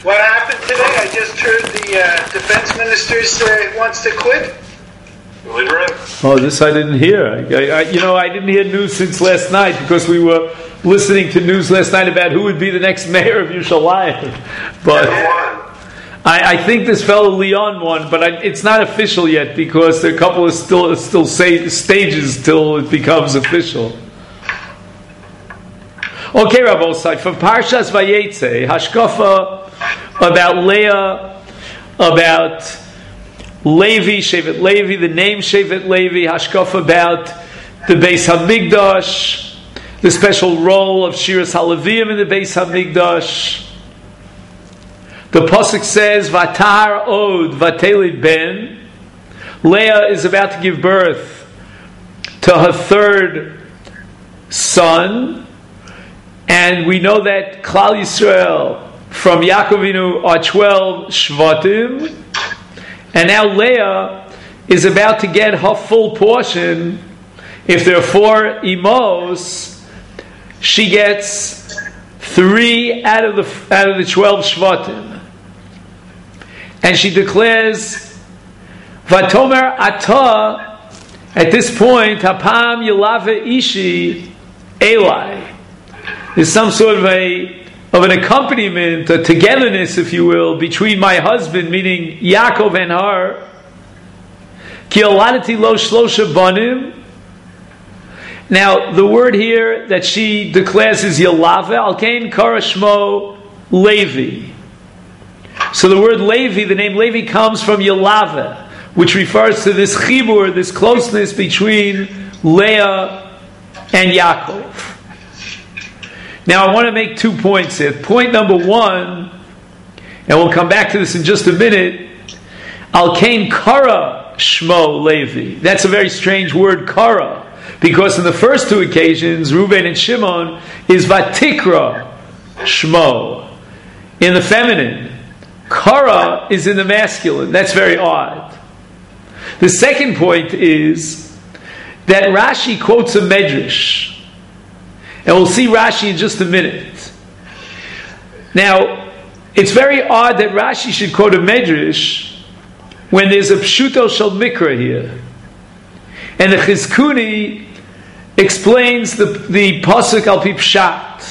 What happened today? I just heard the defense minister wants to quit. Oh, this I didn't hear. I didn't hear news since last night because we were listening to news last night about who would be the next mayor of Yerushalayim. But I think this fellow Leon won, but it's not official yet because there are a couple of still stages till it becomes official. Okay, Rabbi Osai, from Parshas Vayetze, Hashkafa about Leah, about Levi, Shevet Levi, the name Shevet Levi, Hashkafa about the Beis Hamikdash, the special role of Shiras HaLeviim in the Beis Hamikdash. The pasuk says, "Vatar od vatelid ben." Leah is about to give birth to her third son, and we know that Klal Yisrael from Yaakov Avinu are 12 shvatim, and now Leah is about to get her full portion. If there are 4 imos, she gets 3 out of the 12 shvatim. And she declares, Vatomer Ata, at this point, Hapam Yelave Ishi Eli. There's some sort of an accompaniment, a togetherness, if you will, between my husband, meaning Yaakov, and her. Ki oladati lo shlosha banim. Now, the word here that she declares is Yelave, Alkein Kara Shmo Levi. So the word Levi, the name Levi, comes from Yelave, which refers to this chibur, this closeness between Leah and Yaakov. Now I want to make 2 points here. Point number 1, and we'll come back to this in just a minute, Al-Kain Kara Shmo Levi. That's a very strange word, Kara, because in the first 2 occasions, Reuben and Shimon, is Vatikra Shmo, in the feminine. Kara is in the masculine. That's very odd. The second point is that Rashi quotes a medrash. And we'll see Rashi in just a minute. Now, it's very odd that Rashi should quote a medrash when there's a pshuto shel mikra here. And the Chizkuni explains the pasuk al pi pshat.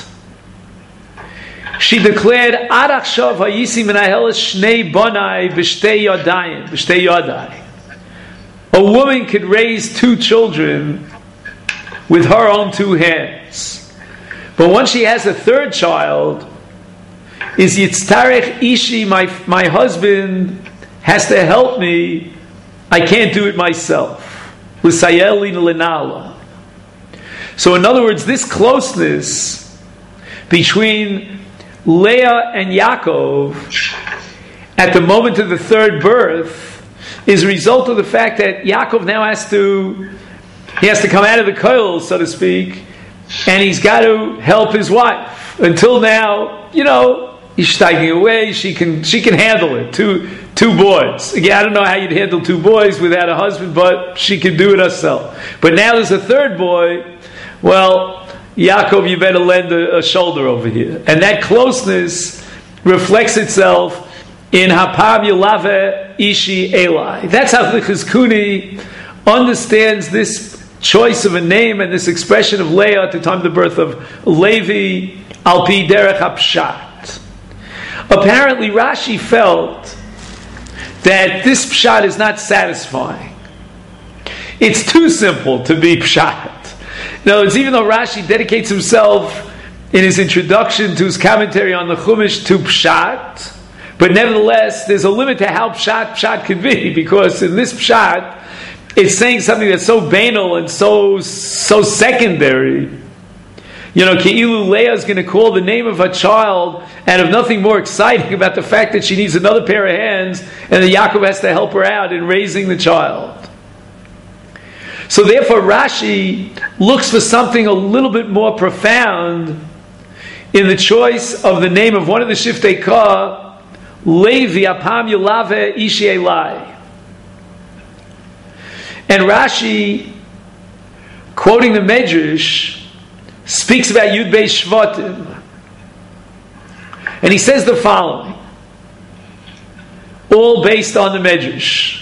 She declared, Ad achshav hayisi menaheles shnei bonai b'shtei yadai. A woman could raise 2 children with her own 2 hands. But once she has a 3rd child, is yitztarech ishi, my husband has to help me. I can't do it myself. L'sayeli l'nala. So in other words, this closeness between Leah and Yaakov at the moment of the 3rd birth is a result of the fact that Yaakov now has to come out of the koil, so to speak, and he's got to help his wife. Until now, he's steiging away. She can handle it. Two boys. Again, I don't know how you'd handle 2 boys without a husband, but she can do it herself. But now there's a 3rd boy. Well, Yaakov, you better lend a shoulder over here. And that closeness reflects itself in Hapam Yelave Ishi Eli. That's how the Chizkuni understands this choice of a name and this expression of Leah at the time of the birth of Levi al pi derech hapshat. Apparently Rashi felt that this pshat is not satisfying. It's too simple to be pshat. No, it's even though Rashi dedicates himself in his introduction to his commentary on the Chumash to pshat, but nevertheless there's a limit to how pshat can be, because in this pshat it's saying something that's so banal and so secondary. Ke'ilu Leah is going to call the name of her child out of nothing more exciting about the fact that she needs another pair of hands and that Yaakov has to help her out in raising the child. So therefore Rashi looks for something a little bit more profound in the choice of the name of one of the Shiftei Ka, Levi Apam Yelave Ishi Eli. And Rashi, quoting the Medrash, speaks about Yud Beis Shvatim. And he says the following. all based on the Medrash.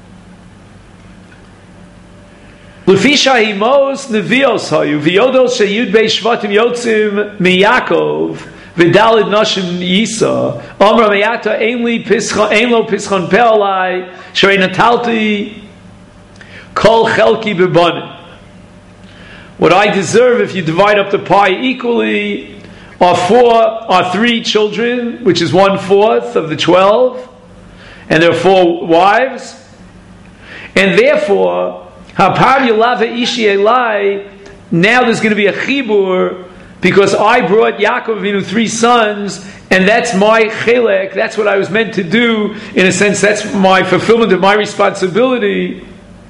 Lefisha himos nevios hayu v'yodos sheyud bei shvatim yotzim miyakov v'dalid nashim yisa amra meyata ein lo pischon pe'olai shrei natalti kol chelki bebanim. What I deserve, if you divide up the pie equally, are 3 children, which is 1/4 of the 12, and there are 4 wives, and therefore hapar yulava ishi elai. Now there's going to be a chibur because I brought Yaakov Avinu 3 sons, and that's my chelek. That's what I was meant to do. In a sense, that's my fulfillment of my responsibility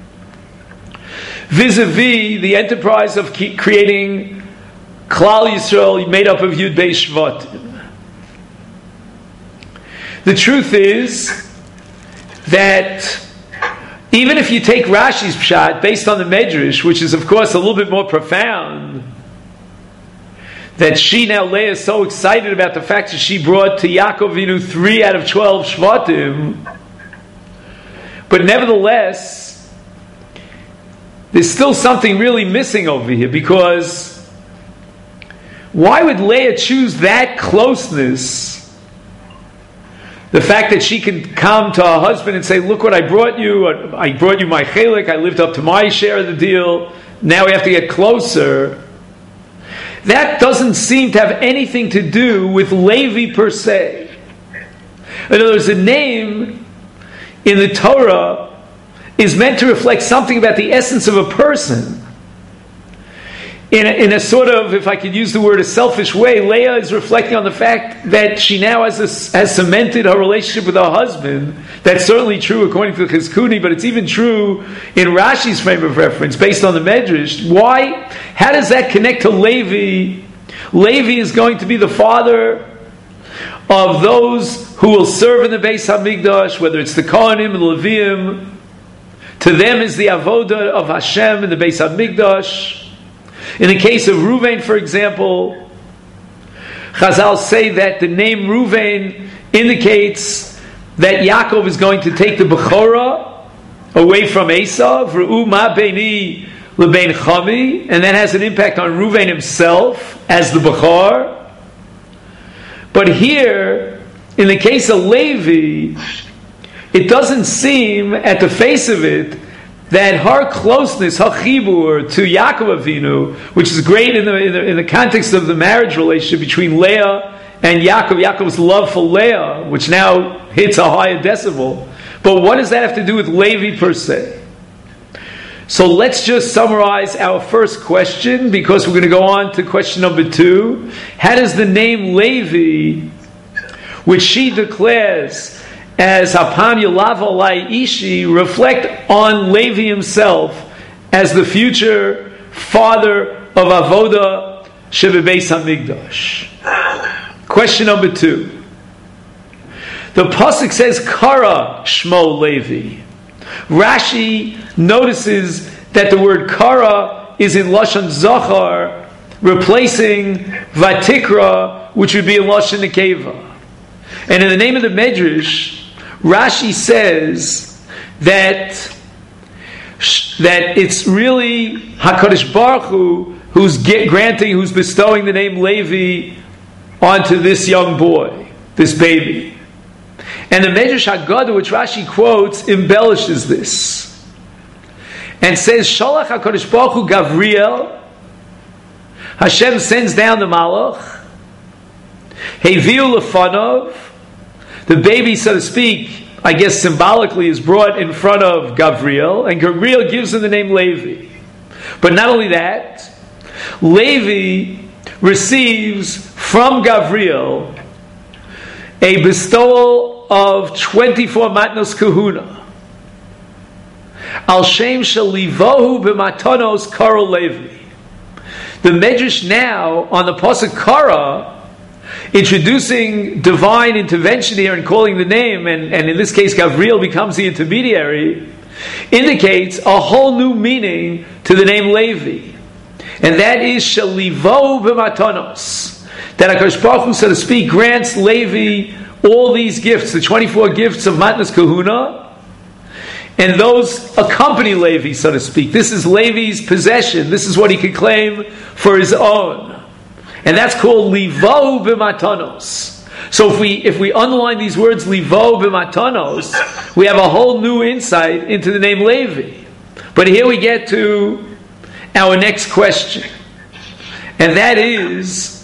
vis-a-vis the enterprise of creating Klal Yisrael made up of Yud Bei Shvatim. The truth is that even if you take Rashi's pshat based on the Medrash, which is of course a little bit more profound, that she now, Leah, is so excited about the fact that she brought to Yaakov Avinu 3 out of 12 Shvatim, but nevertheless there's still something really missing over here, because why would Leah choose that closeness? The fact that she can come to her husband and say, look what I brought you my chelik, I lived up to my share of the deal, now we have to get closer. That doesn't seem to have anything to do with Levi per se. In other words, the name in the Torah is meant to reflect something about the essence of a person. In a sort of, if I could use the word, a selfish way, Leah is reflecting on the fact that she now has cemented her relationship with her husband. That's certainly true according to Chizkuni, but it's even true in Rashi's frame of reference, based on the Medrash. Why? How does that connect to Levi? Levi is going to be the father of those who will serve in the Beis HaMikdash, whether it's the Kohanim and the Leviim. To them is the avoda of Hashem in the Beis HaMikdash. In the case of Ruvain, for example, Chazal say that the name Ruvain indicates that Yaakov is going to take the Bechorah away from Esav, Ru'u ma beini lebein chami, and that has an impact on Ruvain himself as the Bechor. But here, in the case of Levi, it doesn't seem, at the face of it, that her closeness, her chibur to Yaakov Avinu, which is great in the context of the marriage relationship between Leah and Yaakov, Yaakov's love for Leah, which now hits a higher decibel. But what does that have to do with Levi per se? So let's just summarize our first question, because we're going to go on to question number 2. How does the name Levi, which she declares as Hapam Yulav Alai Ishi, reflect on Levi himself as the future father of Avoda Shebebeis HaMikdash? Question number 2. The pasuk says Kara Shmo Levi. Rashi notices that the word Kara is in Lashon Zachar, replacing Vatikra, which would be in Lashon Nekeva. And in the name of the Medrash, Rashi says that it's really HaKadosh Baruch Hu who's bestowing the name Levi onto this young boy, this baby. And the Medrash Haggadah, which Rashi quotes, embellishes this and says, Shalach HaKadosh Baruch Hu Gavriel, Hashem sends down the Malach, Heviu Lefanov, the baby, so to speak, I guess symbolically, is brought in front of Gavriel, and Gavriel gives him the name Levi. But not only that, Levi receives from Gavriel a bestowal of 24 matnos kahuna. Al shem shel livohu b'matanos karo Levi. The Medrash now, on the pasuk Kara, introducing divine intervention here and calling the name, and in this case Gavriel becomes the intermediary, indicates a whole new meaning to the name Levi. And that is Shalivo b'matanos, that HaKadosh Baruch Hu, so to speak, grants Levi all these gifts, the 24 gifts of Matnas Kahuna, and those accompany Levi, so to speak. This is Levi's possession. This is what he could claim for his own. And that's called Livo b'matanos. So if we underline these words, Livo b'matanos, we have a whole new insight into the name Levi. But here we get to our next question. And that is,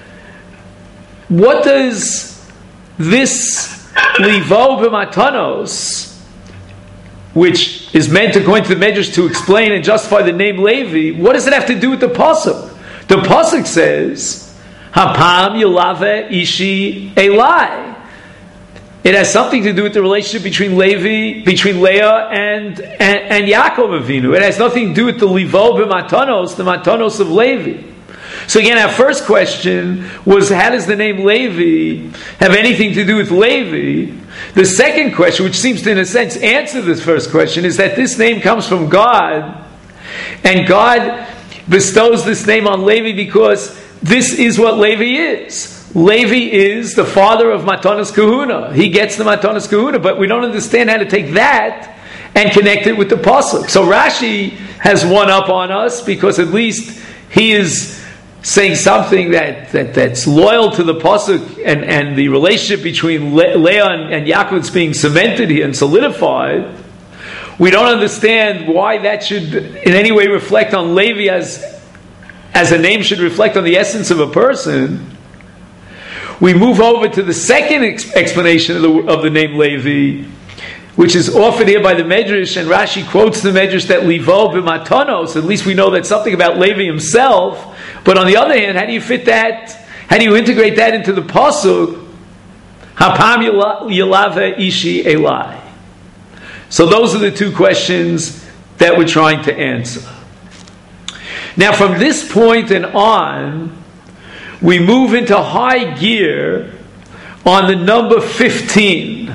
what does this Livo b'matanos, which is meant, according to the Medrash, to explain and justify the name Levi, what does it have to do with the pasuk? The pasuk says, "Hapam yilave ishi elai." It has something to do with the relationship between Leah and Yaakov Avinu. It has nothing to do with the Livo b'matanos, the matanos of Levi. So again, our first question was, how does the name Levi have anything to do with Levi? The second question, which seems to, in a sense, answer this first question, is that this name comes from God, and God bestows this name on Levi because this is what Levi is. Levi is the father of Matanas Kahuna. He gets the Matanas Kahuna, but we don't understand how to take that and connect it with the pasuk. So Rashi has one up on us because at least he is saying something that's loyal to the pasuk and the relationship between Leah and Yaakov is being cemented here and solidified. We don't understand why that should in any way reflect on Levi as a name should reflect on the essence of a person. We move over to the second explanation of the name Levi, which is offered here by the Medrash, and Rashi quotes the Medrash that Livo b'matanos. At least we know that's something about Levi himself. But on the other hand, how do you fit that? How do you integrate that into the pasuk? Hapam yilave ishi elai. So those are the two questions that we're trying to answer. Now, from this point and on, we move into high gear on the number 15.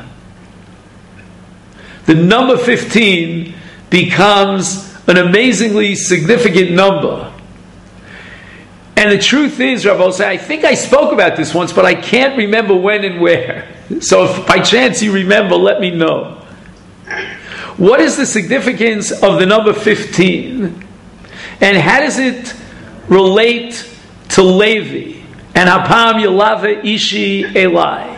The number 15 becomes an amazingly significant number. And the truth is, Rav Osei, I think I spoke about this once, but I can't remember when and where. So if by chance you remember, let me know. What is the significance of the number 15? And how does it relate to Levi? And Hapam Yilave Ishi Elai.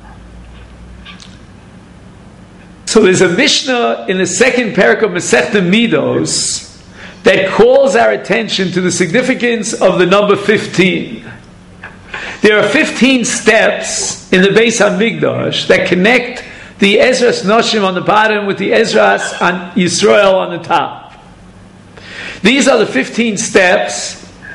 So there's a Mishnah in the second parak of Masechta Midos that calls our attention to the significance of the number 15. There are 15 steps in the Beis HaMikdash that connect the Ezras Noshim on the bottom with the Ezras on Yisrael on the top. These are the 15 steps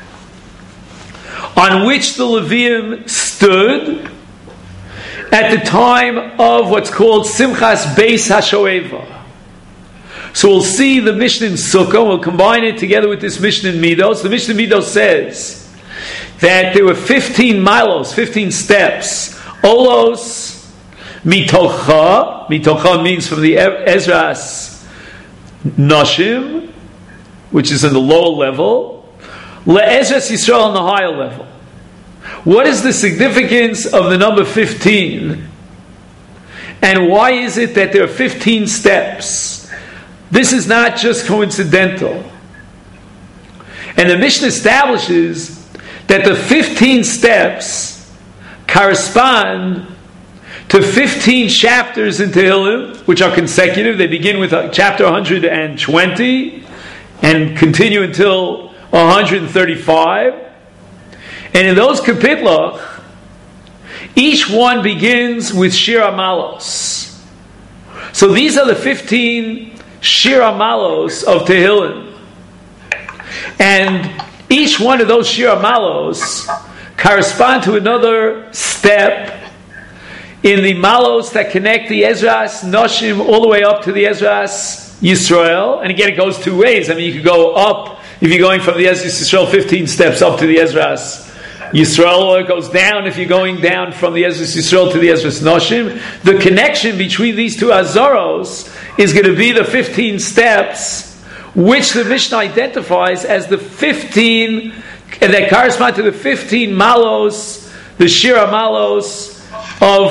on which the Levium stood at the time of what's called Simchas Beis HaShoeva. So we'll see the Mishnah in Sukkah, we'll combine it together with this Mishnah in Midos. The Mishnah in Midos says that there were 15 milos, 15 steps. Olos mitocha. Mitocha means from the Ezras Noshim, which is in the lower level. Le'ezras Yisrael on the higher level. What is the significance of the number 15? And why is it that there are 15 steps? This is not just coincidental. And the Mishnah establishes that the 15 steps correspond to 15 chapters in Tehillim, which are consecutive. They begin with chapter 120 and continue until 135. And in those kapitla, each one begins with Shir HaMalos. So these are the 15 Shir HaMalos of Tehillim. And each one of those Shir HaMalos correspond to another step in the Malos that connect the Ezras Noshim all the way up to the Ezras Yisrael. And again, it goes two ways. I mean, you could go up, if you're going from the Ezras Yisrael 15 steps up to the Ezras Yisrael, or it goes down if you're going down from the Ezras Yisrael to the Ezras Noshim. The connection between these two Azaros is going to be the 15 steps, which the Mishnah identifies as the 15, and that correspond to the 15 malos, the Shir HaMalos of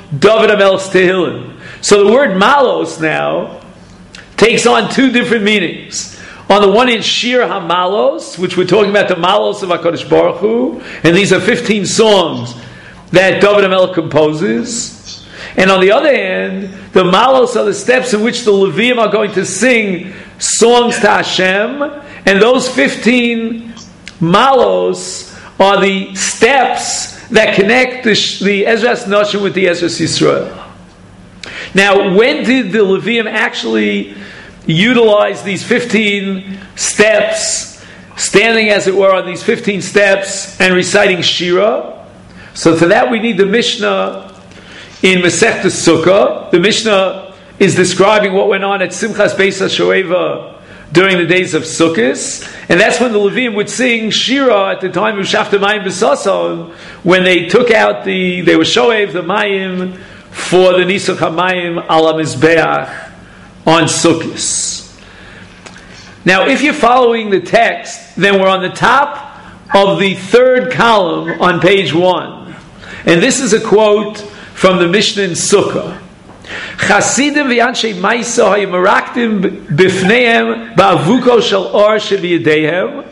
David HaMelech's Tehillim. So the word malos now takes on two different meanings. On the one hand, Shir HaMalos, which we're talking about the malos of HaKadosh Baruch Hu, and these are 15 songs that David HaMelech composes. And on the other hand, the malos are the steps in which the Leviim are going to sing songs to Hashem, and those 15 malos are the steps that connect the Ezras Noshim with the Ezras Yisrael. Now, when did the Leviim actually utilize these 15 steps, standing as it were on these 15 steps and reciting Shira? So for that we need the Mishnah in Masechta Sukkah. The Mishnah is describing what went on at Simchas Beis HaShoeva during the days of Sukkot, and that's when the Leviim would sing Shira at the time of Shafta Mayim B'Sason, when they took out they were Shoev the Mayim for the Nisuch HaMayim ala Mizbeach on Sukkot. Now, if you're following the text, then we're on the top of the third column on page 1. And this is a quote from the Mishnah in Sukkah. Chasidim v'yanshei Maisa hayu merakdim b'fneihem ba'avuko shel or shebiyadeihem.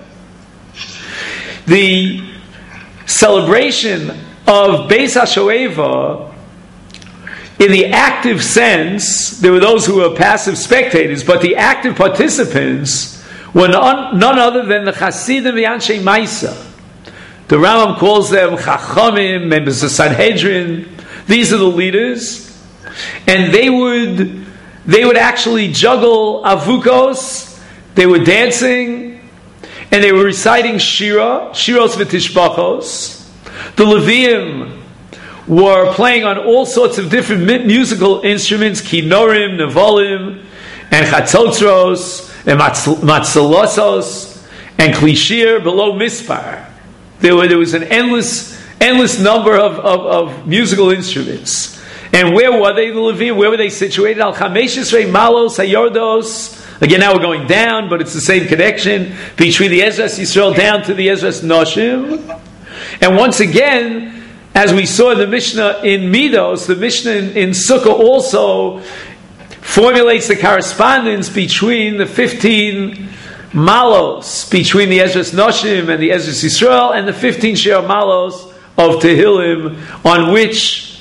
The celebration of Beis HaShoeva, in the active sense, there were those who were passive spectators, but the active participants were none other than the Chasidim v'Yanshei Maisa. The Rambam calls them Chachamim, members of Sanhedrin. These are the leaders, and they would actually juggle avukos. They were dancing, and they were reciting shiros v'tishbachos. The Leviim were playing on all sorts of different musical instruments, kinorim, nevolim, and chatzotzros, and matzalosos, and klishir below mispar. There was an endless number of musical instruments. And where were they, the Leviim? Where were they situated? Al chamesh esrei malos hayordos. Again, now we're going down, but it's the same connection between the Ezras Yisrael down to the Ezras Noshim. And once again, as we saw in the Mishnah in Midos, the Mishnah in Sukkah also formulates the correspondence between the 15 malos, between the Ezras Noshim and the Ezras Yisrael, and the 15 Shir malos of Tehillim, on which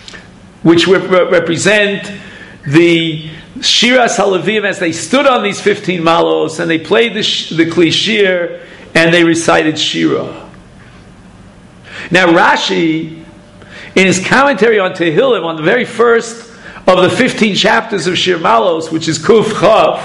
represent the Shiras HaLevim as they stood on these 15 malos, and they played the Kli Shir, and they recited Shira. Now Rashi, in his commentary on Tehillim, on the very first of the 15 chapters of Shir Malos, which is Kuf Chav,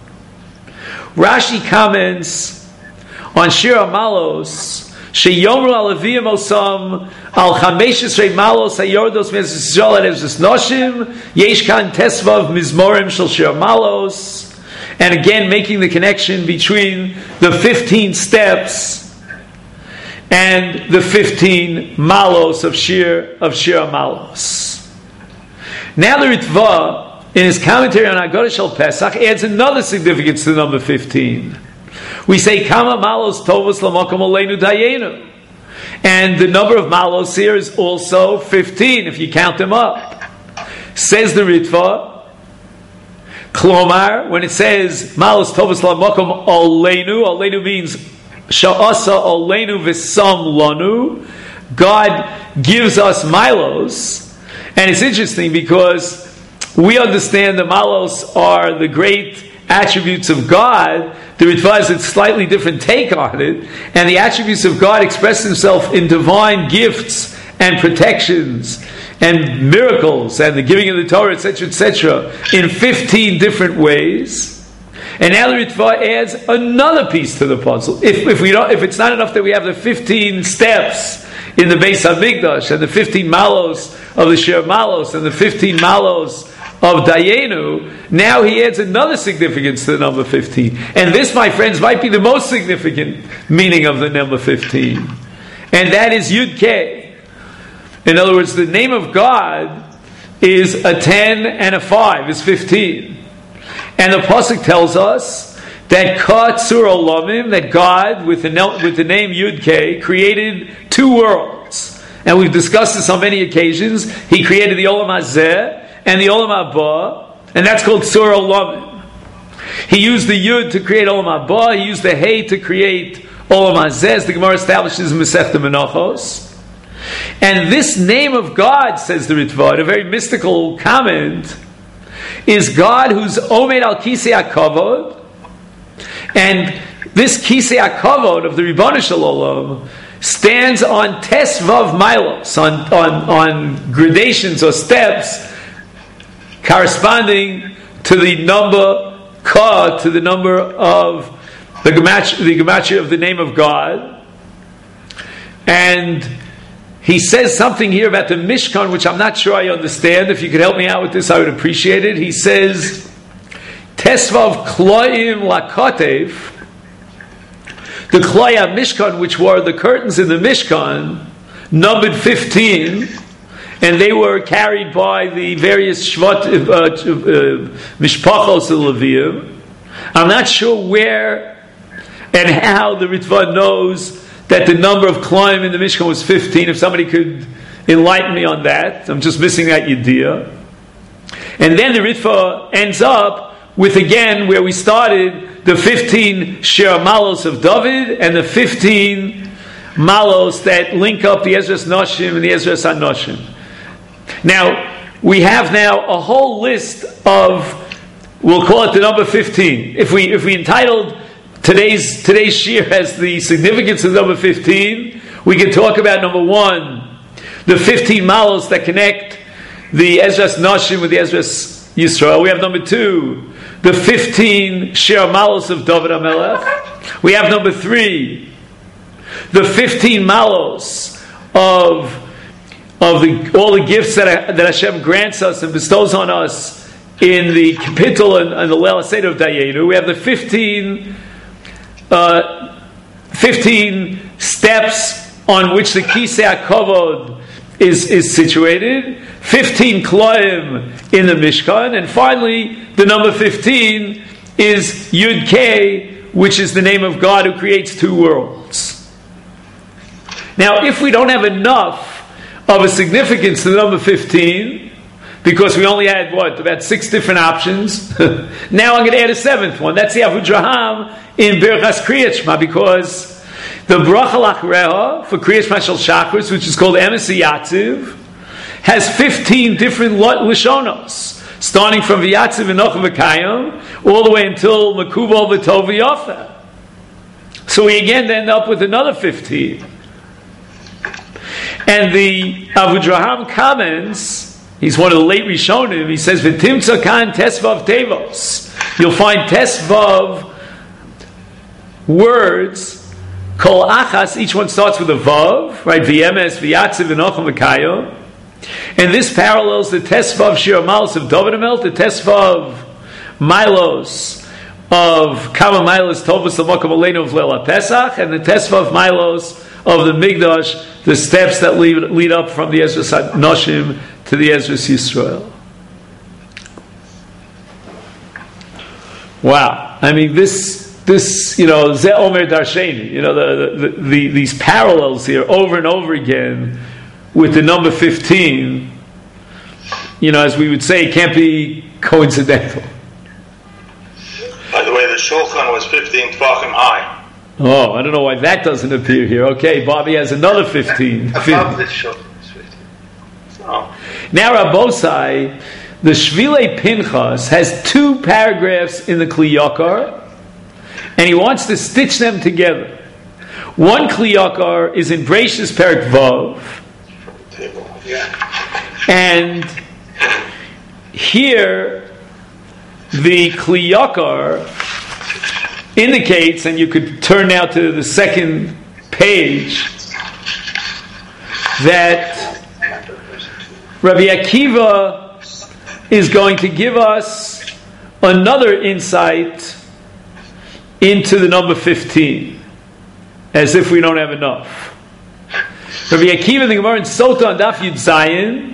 Rashi comments on Shir Malos, Sheyomru Aleviyim Osam Al Chamesh Esrei Malos Hayordos Mezis Yisrael and Ezras Noshim Yesh Kan Tesvav Mizmorim Shel Shir Malos, and again making the connection between the 15 steps and the 15 malos of Shir Malos. Now the Ritva, in his commentary on Haggadah Shel Pesach, adds another significance to number 15. We say Kama malos tovos lamakom aleinu dayenu, and the number of malos here is also 15 if you count them up. Says the Ritva, Klomar, when it says malos tovos lamakom aleinu means Sha'asa Oleinu V'Sam Lanu. God gives us milos. And it's interesting because we understand the malos are the great attributes of God. The Ritva has a slightly different take on it. And the attributes of God express themselves in divine gifts and protections and miracles and the giving of the Torah, etc., in 15 different ways. And now the Ritva adds another piece to the puzzle. If it's not enough that we have the 15 steps in the Beis HaMikdash and the 15 malos of the Shir Malos and the 15 malos of Dayenu, now he adds another significance to the number 15. And this, my friends, might be the most significant meaning of the number 15. And that is Yud Kei. In other words, the name of God is a 10 and a 5, is 15. And the pasuk tells us that Ka Tzur Olamim, that God, with the name Yud Kei, created two worlds. and we've discussed this on many occasions. He created the Olam Hazeh and the Olam Haba, and that's called Tzur Olamim. He used the Yud to create Olam Haba, he used the Hey to create Olam Hazeh, as the Gemara establishes in Masechta Menachos. And this name of God, says the Ritva, a very mystical comment, is God who's Omed al Kisei HaKavod, and this Kisei HaKavod of the Ribono Shel Olam stands on Tesvav Milos, on gradations or steps corresponding to the number Ka, to the number of the gematria of the name of God. And he says something here about the Mishkan, which I'm not sure I understand. If you could help me out with this, I would appreciate it. He says, Tesvav Kloim Lakotev, the Kloya Mishkan, which were the curtains in the Mishkan, numbered 15, and they were carried by the various Mishpachos of Levium. I'm not sure where and how the Ritva knows that the number of Kloim in the Mishkan was 15. If somebody could enlighten me on that. I'm just missing that Yediyah. And then the Ritva ends up with, again, where we started, the 15 Shir Malos of David and the 15 Malos that link up the Ezras Noshim and the Ezras Anoshim. Now, we have now a whole list of, we'll call it the number 15. If we entitled today's shir as the significance of number 15, we can talk about number 1, the 15 malos that connect the Ezras Noshim with the Ezras Yisrael. We have number 2, the 15 shir malos of David HaMelech. We have number 3, the 15 malos of all the gifts that Hashem grants us and bestows on us in the capital and the Leil HaSeder of Dayenu. We have the 15 steps on which the Kisei HaKavod is situated, 15 Kloim in the Mishkan, and finally the number 15 is Yud Kei, which is the name of God who creates 2 worlds. Now, if we don't have enough of a significance to the number 15, because we only had, about 6 different options, now I'm going to add a 7th one. That's the Avudraham in Birchas Kriyat Shema, because the Bracha Lachreha for Kriyat Shema Shel Shachris, which is called Emes Yatziv, has 15 different Lashonos, starting from V'yatziv V'nocha V'kayim, all the way until Mekubal V'tov V'yofa. So we again end up with another 15. And the Avudraham comments, he's one of the late Rishonim, he says, V'timtza kan tesvav tevos. You'll find tesvav words, kol achas, each one starts with a vav, right? V'yemes, v'yatziv, v'nochem, v'kayo. And this parallels the tesvav shir malos of David HaMelech, the tesvav milos of kama milos tovus l'mokom aleinu of Leil HaPesach, and the tesvav milos of the Migdash, the steps that lead up from the Ezras Noshim to the Ezras Yisrael. Wow. I mean, this Zeh Omer Darsheni, these parallels here over and over again with the number 15, as we would say, can't be coincidental. By the way, the Shulchan was 15 Tvachim high. Oh, I don't know why that doesn't appear here. Okay, Bobby has another 15. Above the Shulchan is 15. Oh. Now, Rabbosai, the Shvilei Pinchas has 2 paragraphs in the Kli Yakar, and he wants to stitch them together. One Kli Yakar is in Bereishis Perek Vav, and here the Kli Yakar indicates, and you could turn now to the second page, that Rabbi Akiva is going to give us another insight into the number 15, as if we don't have enough. Rabbi Akiva in the Gemara in Sota on Daf Yud Zayin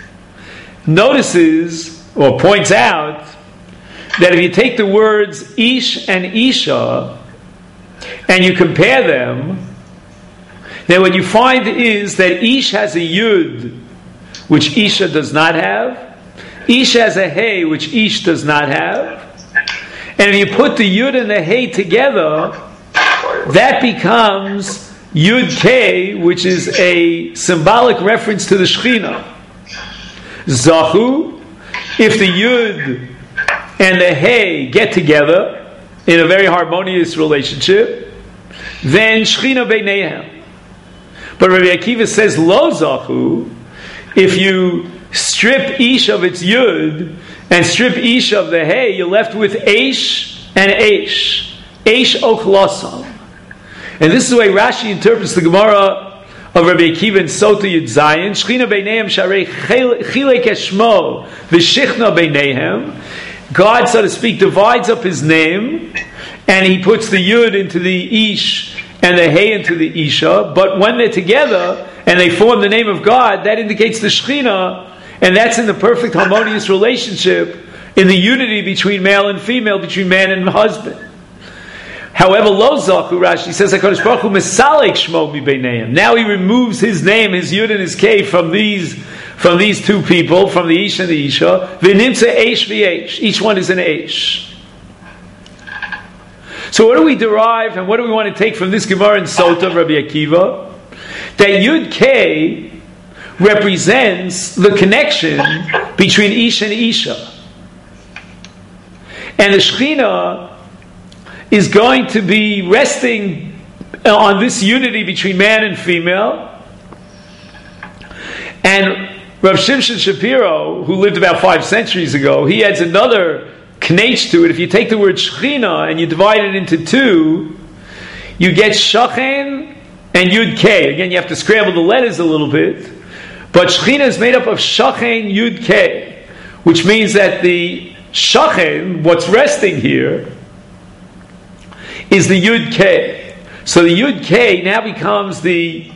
notices, or points out, that if you take the words Ish and Isha and you compare them, Now what you find is that Ish has a Yud, which Isha does not have. Ish has a Hey, which Ish does not have. And if you put the Yud and the Hey together, that becomes Yud K, which is a symbolic reference to the Shechina. Zachu, if the Yud and the Hey get together in a very harmonious relationship, then Shechina Beineihem. But Rabbi Akiva says, Lo Zachu, if you strip Ish of its Yud and strip Ish of the Hey, you're left with Eish and Eish. Eish Ochlasam. And this is the way Rashi interprets the Gemara of Rabbi Akiva in Sota Yud Zayin. Shechina Beineihem Sharei Chilek Eshmo V'Shichna Beineihem. God, so to speak, divides up His name and He puts the Yud into the Ish and the Hey into the Isha. But when they're together and they form the name of God, that indicates the Shechina, and that's in the perfect harmonious relationship, in the unity between male and female, between man and husband. However, Lo Zachu, Rashi says, HaKadosh Baruch Hu Mesalek Shmo Mi Beineihem. Now He removes His name, His Yud and His K from these two people, from the Ish and the Isha. V'nimtze Eish v'Eish. Each one is an Eish. So what do we derive and what do we want to take from this Gemara in Sota of Rabbi Akiva? That Yud K represents the connection between Ish and Isha. And the Shechina is going to be resting on this unity between man and female. And Rav Shimshon Shapiro, who lived about 5 centuries ago, he adds another knetch to it. If you take the word Shechina and you divide it into two, you get Shachen and Yud K. Again, you have to scramble the letters a little bit. But Shechina is made up of Shachen Yud K, which means that the Shachen, what's resting here, is the Yud K. So the Yud K now becomes the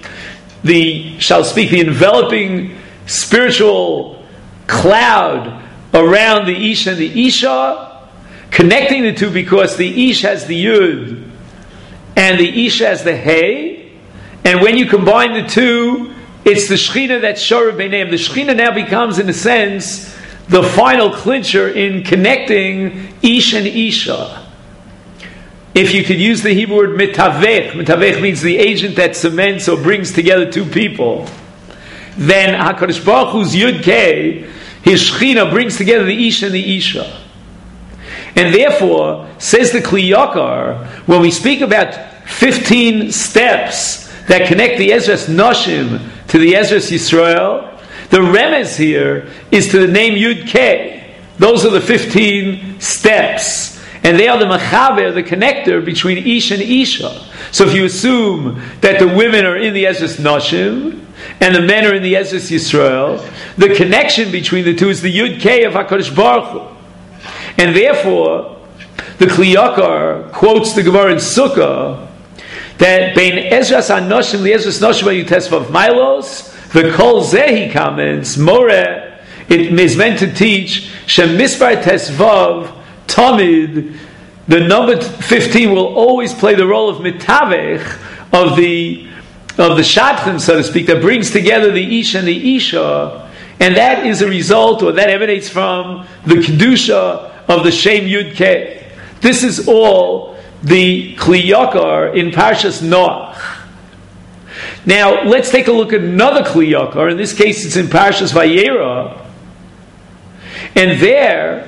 enveloping spiritual cloud around the Ish and the Isha, connecting the two because the Ish has the Yud and the Isha has the Hey, and when you combine the two, it's the Shechina that's Shorah Beineihem. The Shechina now becomes, in a sense, the final clincher in connecting Ish and Isha. If you could use the Hebrew word mitavech, mitavech means the agent that cements or brings together two people, then HaKadosh Baruch Hu's Yud Kei, His Shechina, brings together the Ish and the Isha. And therefore, says the Kli Yakar, when we speak about 15 steps that connect the Ezras Noshim to the Ezras Yisrael, the remez here is to the name Yud Kei. Those are the 15 steps. And they are the mechaber, the connector between Ish and Isha. So if you assume that the women are in the Ezras Noshim and the men are in the Ezras Yisrael, the connection between the two is the Yud Kei of HaKadosh Baruch Hu. And therefore, the Kli Yakar quotes the Gemara in Sukkah that Bein Ezras HaNoshim the Ezras Noshim Yutesvav Milos, the Kol Zehi comments, More, it is meant to teach Shem Mispar Tesvav Tamid, the number 15 will always play the role of mitavech, of the shadchan, so to speak, that brings together the Ish and the Isha, and that is a result, or that emanates from the kedusha of the Shem Yud Kei. This is all the Kli Yakar in Parshas Noach. Now let's take a look at another Kli Yakar. In this case, it's in Parshas Vayera, and there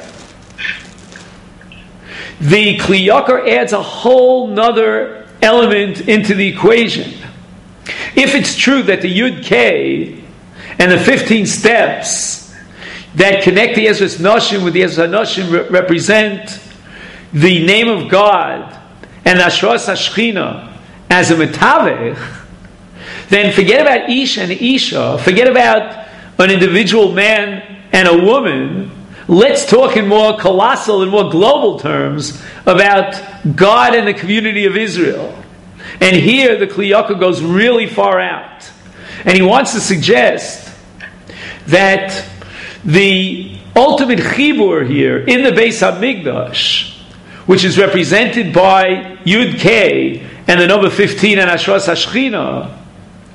the Kli Yakar adds a whole nother element into the equation. If it's true that the Yud Kei and the 15 steps that connect the Ezras Noshim with the Ezras Noshim represent the name of God and Ashras HaShechina as a metavech, then forget about Ish and Isha, forget about an individual man and a woman. Let's talk in more colossal and more global terms about God and the community of Israel. And here the Kli Yakar goes really far out. And he wants to suggest that the ultimate chibur here in the Beis HaMikdash, which is represented by Yud Kei and the number 15 and Ashras HaShechina,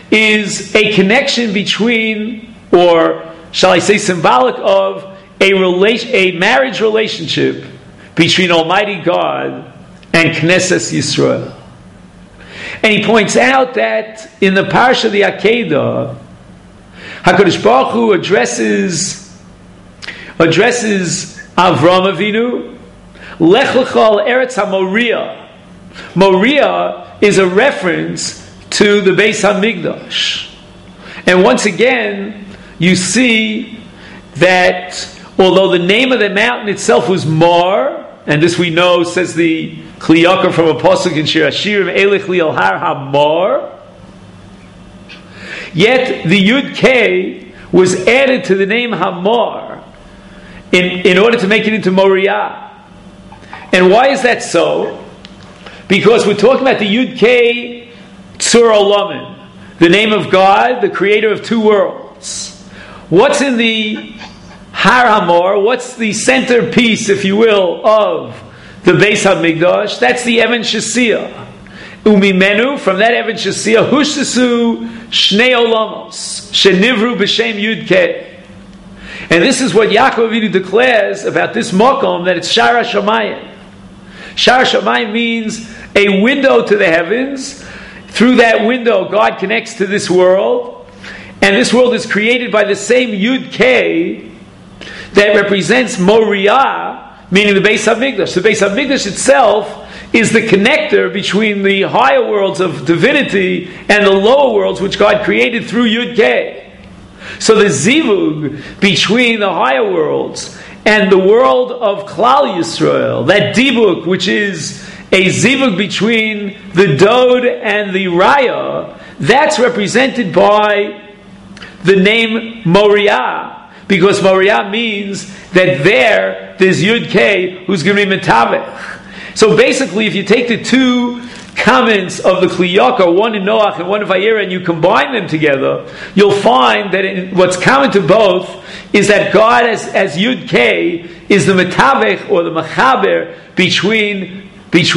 is a connection between, or shall I say symbolic of, a marriage relationship between Almighty God and Knesset Yisrael. And he points out that in the Parsha of the Akedah, HaKadosh Baruch Hu addresses Avram Avinu, Lech Lecha al Eretz HaMoriah. Moriah is a reference to the Beis HaMikdash. And once again, you see that although the name of the mountain itself was Mar, and this we know, says the Kli Yakar from a pasuk in Shir Hashirim, Elech li al har HaMar, yet the Yud Kei was added to the name Hamar in order to make it into Moriah. And why is that so? Because we're talking about the Yud Kei Tzur Olamim, the name of God, the creator of two worlds. What's in the Har Hamor? What's the centerpiece, if you will, of the Beis HaMikdash? That's the Even Shesiyah. Umimenu, from that Even Shesiyah, Hushtasu Shnei Olamos, Shenivru B'Shem Yud Kei. And this is what Yaakov Avinu declares about this Makom, that it's Shara Shamayim. Shara Shamayim means a window to the heavens. Through that window, God connects to this world. And this world is created by the same Yud Kei that represents Moriah, meaning the Beis HaMikdash. The Beis HaMikdash itself is the connector between the higher worlds of divinity and the lower worlds which God created through Yud Kei. So the zivug between the higher worlds and the world of Klal Yisrael, that dibuk, which is a zivug between the Dod and the Raya, that's represented by the name Moriah, because Moriah means that there's Yud Kei who's going to be Metavech. So basically, if you take the two comments of the Kli Yakar, one in Noach and one in Vayera, and you combine them together, you'll find that what's common to both is that God, as Yud Kei, is the Metavech or the Mechaber between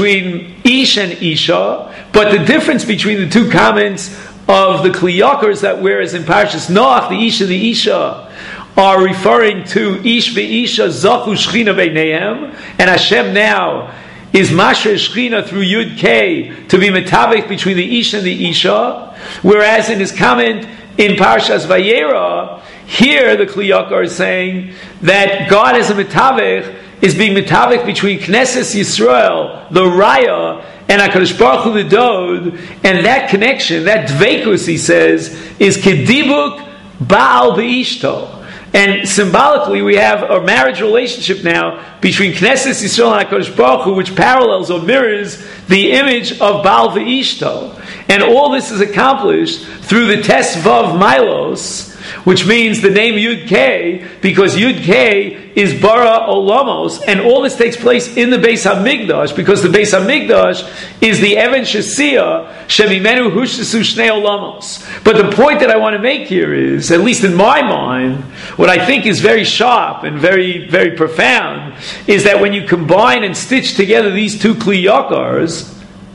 Ish and Isha. But the difference between the two comments of the Kli Yakar is that whereas in Parshas Noach, the Ish and the Isha are referring to Ish ve'Isha Zachu Shechina Beinehem, and Hashem now is Masher Shechina through Yud Kei to be Metavech between the Ish and the Isha, whereas in his comment in Parshas Vayera, here the Kli Yakar is saying that God as a Metavech is being Metavech between Knesset Yisrael, the Raya, and HaKadosh Baruch Hu, the Dod, and that connection, that Dveikus, he says, is Kedibuk Baal Be'ishto. And symbolically, we have a marriage relationship now between Knesset Yisrael and HaKadosh Baruch Hu, which parallels or mirrors the image of Baal Ve'ishto. And all this is accomplished through the Tes Vav Milos, which means the name Yud Kei, because Yud Kei is Bara Olamos, and all this takes place in the Beis HaMikdash, because the Beis HaMikdash is the Even Shesiyah, Shemimenu Hushtasu Shnei Olamos. But the point that I want to make here is, at least in my mind, what I think is very sharp and very, very profound, is that when you combine and stitch together these two Kli Yakars,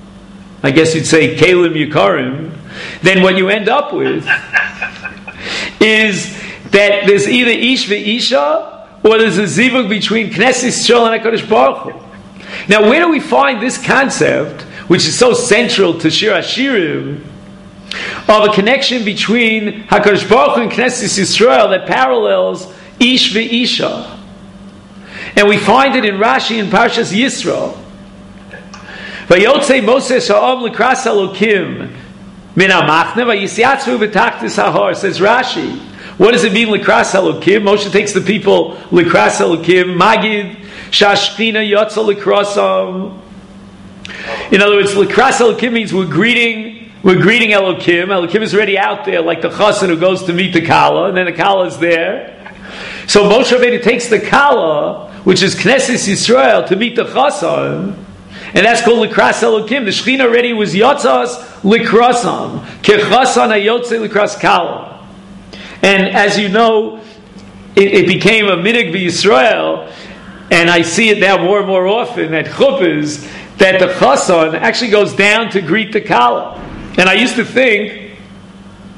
I guess you'd say Kalim Yikarim, then what you end up with is that there's either Ish ve'Isha, or there's a zivug between Knesset Yisrael and HaKadosh Baruch Hu. Now, where do we find this concept, which is so central to Shir Hashirim, of a connection between HaKadosh Baruch Hu and Knesset Yisrael that parallels Ish ve'Isha? And we find it in Rashi in Parshas Yisro. Vayotze Moses ha'am l'kras Elokim min ha'machne vayisiatzvu v'tachtis ha'har, says Rashi. What does it mean, l'kras Elokim? Moshe takes the people l'kras Elokim, Magid shashchina yotza l'krasam. In other words, l'kras Elokim means we're greeting Elokim. Elokim is already out there, like the chassan who goes to meet the kala, and then the kala is there. So Moshe Rabbeinu takes the kala, which is Knesset Yisrael, to meet the chassan, and that's called L'kras Elokim. The Shechina already was Yotzas L'krasam. Kechasan HaYotze L'kras Kala. And as you know, it became a minig b'Yisrael, and I see it now more and more often at chuppahs, that the chasan actually goes down to greet the kala. And I used to think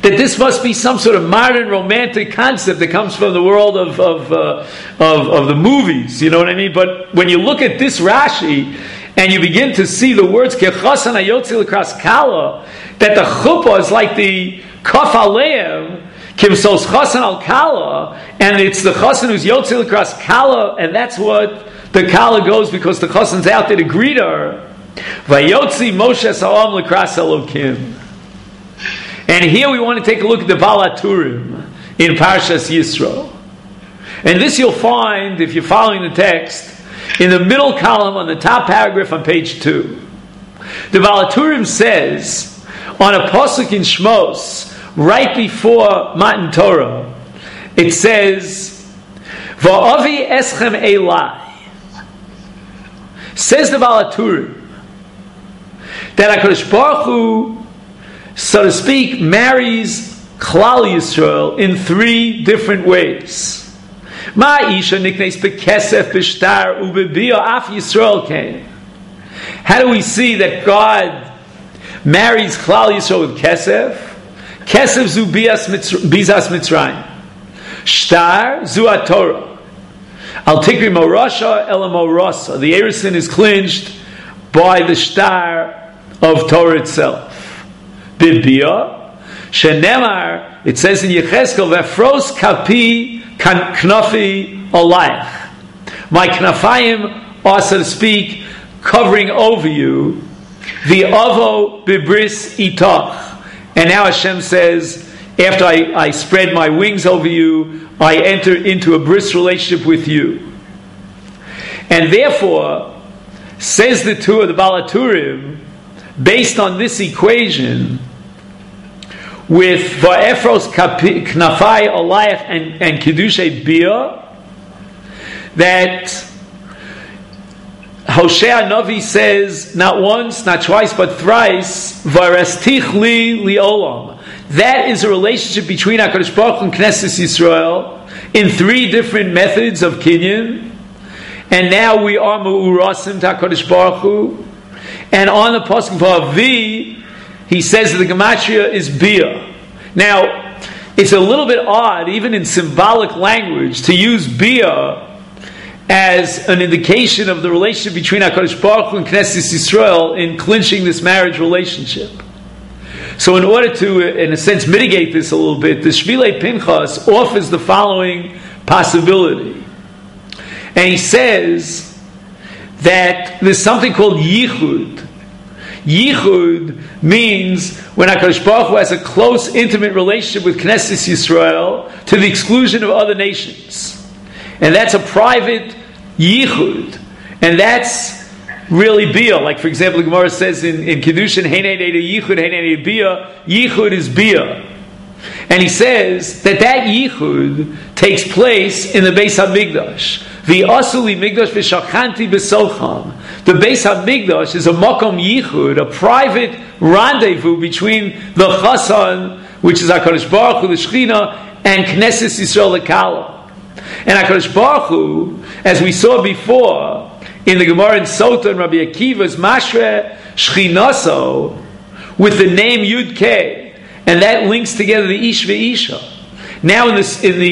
that this must be some sort of modern romantic concept that comes from the world of the movies. You know what I mean? But when you look at this Rashi and you begin to see the words Kechasan Hayotzi L'Kras Kala, that the chuppah is like the Kaf Aleim, Kimsos Chasan Al Kala, and it's the Chasan who's Yotzi L'Kras Kala, and that's what the Kala goes because the Chasan's out there to greet her. Vayotzi Moshe Sa'am L'Kras Elokim. And here we want to take a look at the Balaturim in Parshas Yisro. And this you'll find, if you're following the text, in the middle column on the top paragraph on page 2. The Balaturim says, on a pasuk in Shmos, right before Matan Torah, it says, Va'avi eschem elai. Says the Balaturim, that HaKadosh Baruch Hu, so to speak, marries Klal Yisrael in 3 different ways. Ma'isha niknes bekesef b'shtar u'bebiyah af Yisrael came. How do we see that God marries Klal Yisrael with kesef? Kesef zu bizas Mitzrayim. Shtar zu Torah. Al tikri morasha ela morasa. The Erusin is clinched by the shtar of Torah itself. Bibiyah, shenemar, it says in Yecheskel, v'afros kapi knafi olayach. My knafayim are, so to speak, covering over you. V'avo bibris itach. And now Hashem says, after I spread my wings over you, I enter into a bris relationship with you. And therefore, says the two of the Balaturim, based on this equation, with Va'efros Knafai Olayach and Kedushay Bia, that Hosea Novi says not once, not twice, but thrice, Varestich li liolam. That is a relationship between HaKadosh Baruch Hu and Knesset Yisrael in 3 different methods of kinyan. And now we are Mu'urasim to HaKadosh Baruch Hu. And on the pasuk Va'avi, he says that the gematria is Bia. Now, it's a little bit odd, even in symbolic language, to use Bia as an indication of the relationship between HaKadosh Baruch Hu and Knesset Yisrael in clinching this marriage relationship. So in order to, in a sense, mitigate this a little bit, the Shvilei Pinchas offers the following possibility. And he says that there's something called Yichud. Yichud means when HaKadosh Baruch Hu has a close, intimate relationship with Knesset Yisrael to the exclusion of other nations. And that's a private Yichud. And that's really Bia. Like, for example, the Gemara says in Kedushin, Heinei Yichud, Heinei Bia. Yichud is Bia. And he says that Yichud takes place in the Beis HaMikdash. V'asuli Mikdash v'shachanti b'socham. The Beis HaMikdash is a makom yichud, a private rendezvous between the Chasan, which is HaKadosh Baruch Hu, the Shechina, and Knesset Yisrael Lekala. And HaKadosh Baruch Hu, as we saw before in the Gemara in Sota and Rabbi Akiva's Mashre Shechinaso with the name Yud Kei, and that links together the Ish ve'Isha. Now in the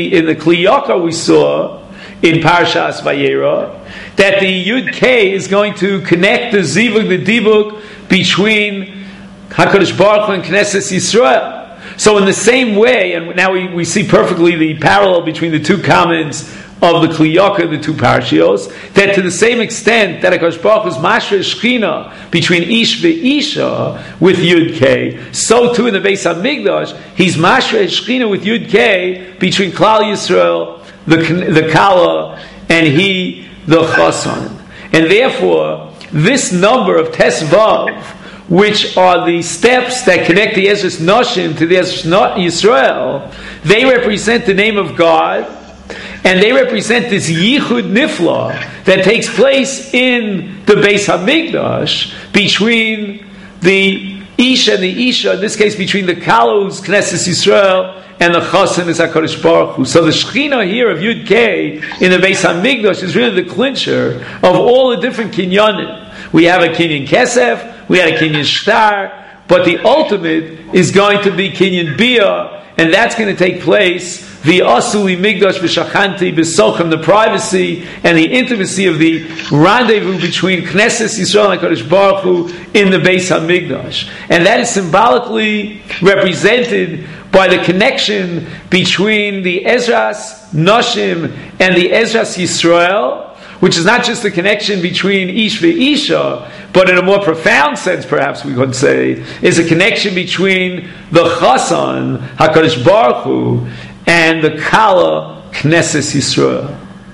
Kli Yakar we saw in Parshas Vayera, that the Yud K is going to connect the Zivug, the Dibuk, between HaKadosh Baruch Hu and Knesset Yisrael. So in the same way, and now we see perfectly the parallel between the 2 comments of the Kli Yakar, the 2 parshios, that to the same extent that HaKadosh Baruch Hu is Mashre Shechina between Ish ve'Isha with Yud K, so too in the Beis HaMikdash, he's Mashre Shechina with Yud K between Klal Yisrael, the Kala, and he, the Chasan. And therefore, this number of Tesvav, which are the steps that connect the Ezras Noshim to the Ezras Yisrael, they represent the name of God, and they represent this Yichud Nifla that takes place in the Beis HaMikdash between the Ish and the Isha, in this case between the Kalos, Knesset Yisrael, and the Chasan is HaKadosh Baruch Hu. So the Shechina here of Yud Kei in the Beis HaMikdash is really the clincher of all the different kinyanim. We have a kinyan Kesef, we had a kinyan Shtar, but the ultimate is going to be Kinyan Bia, and that's going to take place the Asuli Migdash V'Shachanti B'Socham, the privacy and the intimacy of the rendezvous between Knesset Yisrael and HaKadosh Baruch Hu in the Beis HaMikdash. And that is symbolically represented by the connection between the Ezras Nashim and the Ezras Yisrael, which is not just the connection between Ish ve'Isha, but in a more profound sense, perhaps we could say, is a connection between the Chasan, HaKadosh Baruch Hu, and the Kala, Knesset Yisrael.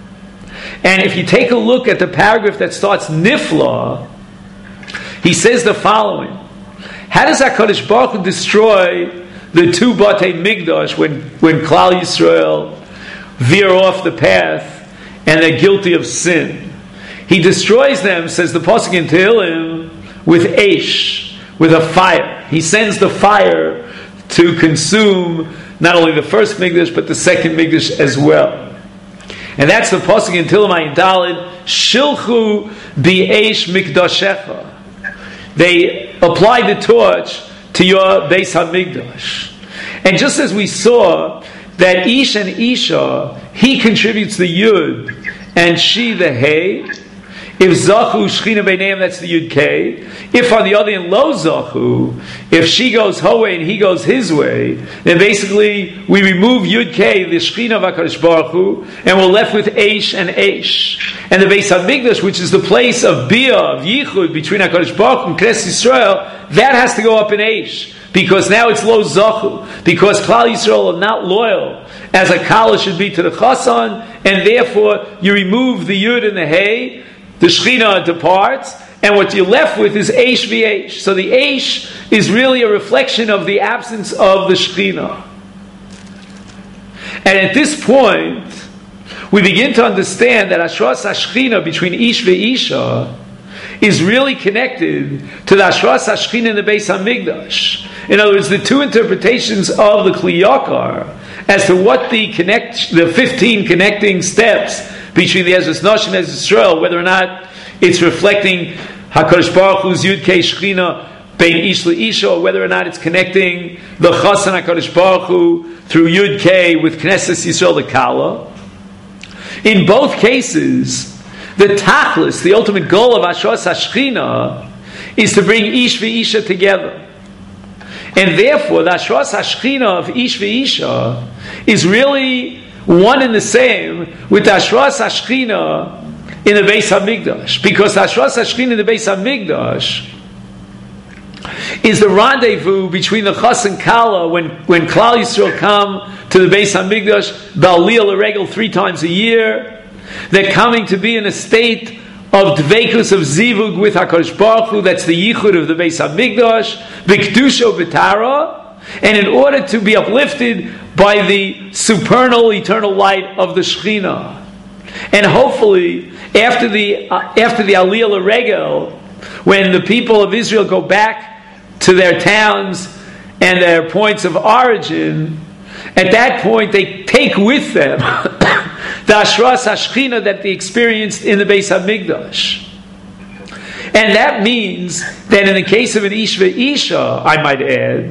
And if you take a look at the paragraph that starts Nifla, he says the following: how does HaKadosh Baruch Hu destroy the two Batei Migdash when Klal Yisrael veer off the path and they're guilty of sin? He destroys them, says the Pasuk in Tehillim, with Eish, with a fire. He sends the fire to consume not only the first Migdash, but the second Migdash as well. And that's the Pasuk in Tehillim Ayin Daled, Shilchu bi'eish mikdashecha. They apply the torch to your Beis HaMikdash. And just as we saw that Ish and Isha, he contributes the Yud, and she the Hey. If Zachu Shechina Beineim, that's the Yud K. If on the other hand, Lo Zachu, if she goes her way and he goes his way, then basically we remove Yud K, the Shechina of HaKadosh Baruch Hu, and we're left with Eish and Eish. And the Beis HaMikdash, which is the place of Bia, of Yichud, between HaKadosh Baruch Hu and Knesset Yisrael, that has to go up in Eish. Because now it's Lo Zachu. Because Klal Yisrael are not loyal, as a Kala should be to the Chasan, and therefore you remove the Yud and the Hey, the Shechina departs, and what you're left with is Eish v'Eish. So the Eish is really a reflection of the absence of the Shechina. And at this point, we begin to understand that Ashras HaShechina between Ish v'Isha is really connected to the Ashras HaShechina in the Beis HaMikdash. In other words, the two interpretations of the Kli Yakar as to what the 15 connecting steps between the Ezras Nashim and Ezras Yisrael, whether or not it's reflecting HaKadosh Baruch Hu's Yud Kei Shechina Bein Ish L'Isha, or whether or not it's connecting the Chasan HaKadosh Baruch Hu through Yud Kei with Knesset Yisrael the Kala. In both cases, the Tachlis, the ultimate goal of Ashras HaShechina, is to bring Ish v'Isha together. And therefore, the Ashras HaShechina of Ish v'Isha is really one and the same with the Ashras HaShechina in the Beis HaMikdash. Because the Ashras HaShechina in the Beis HaMikdash is the rendezvous between the Chas and Kala when Klal Yisrael come to the Beis HaMikdash, Ba'aliyah L'Regel 3 times a year. They're coming to be in a state of dveikus, of zivug with HaKadosh Baruch Hu. That's the yichud of the Beis HaMikdash, b'kedusha b'tara, and in order to be uplifted by the supernal, eternal light of the Shechina. And hopefully, after the Aliyah L'Regel, when the people of Israel go back to their towns and their points of origin, at that point they take with them the Ashras HaShechina that they experienced in the Beis HaMikdash. And that means that in the case of an Ish v'Isha, I might add,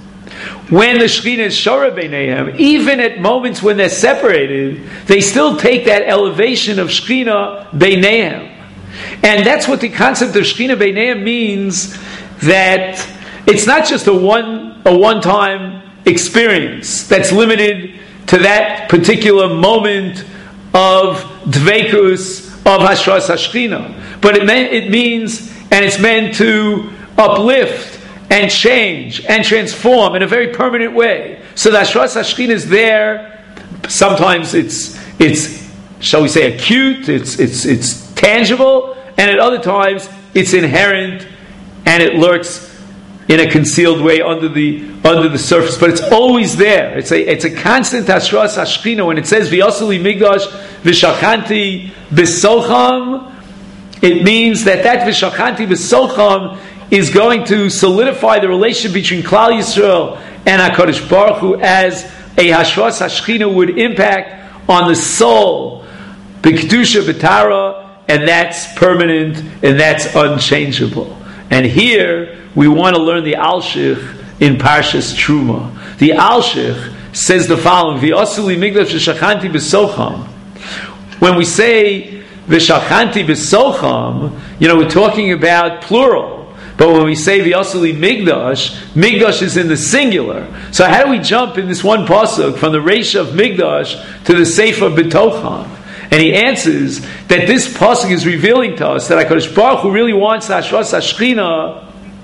when the Shechina is Shora B'neihem, even at moments when they're separated, they still take that elevation of Shechina B'neihem. And that's what the concept of Shechina B'neihem means, that it's not just a one-time experience that's limited to that particular moment of dveikus, of Hashras HaShechina. But it means, and it's meant to uplift and change and transform in a very permanent way. So the Hashras HaShechina is there. Sometimes it's shall we say acute, it's tangible, and at other times it's inherent and it lurks in a concealed way under the surface, but it's always there. It's a constant Ashras HaShechina. When it says V'yasuli Migdash V'shachanti B'socham, it means that V'shachanti B'socham is going to solidify the relationship between Klal Yisrael and HaKadosh Baruch Hu as a Ashras HaShechina would impact on the soul, B'kedusha B'tara, and that's permanent and that's unchangeable. And here we want to learn the Alshich in Parshas Truma. The Alshich says the following: V'yosuli migdash v'shachanti b'socham. When we say v'shachanti b'socham, we're talking about plural. But when we say v'yosuli migdash, migdash is in the singular. So how do we jump in this one pasuk from the Reisha of migdash to the Sefer b'tocham? And he answers that this pasuk is revealing to us that HaKadosh Baruch Hu really wants Hashras HaShechina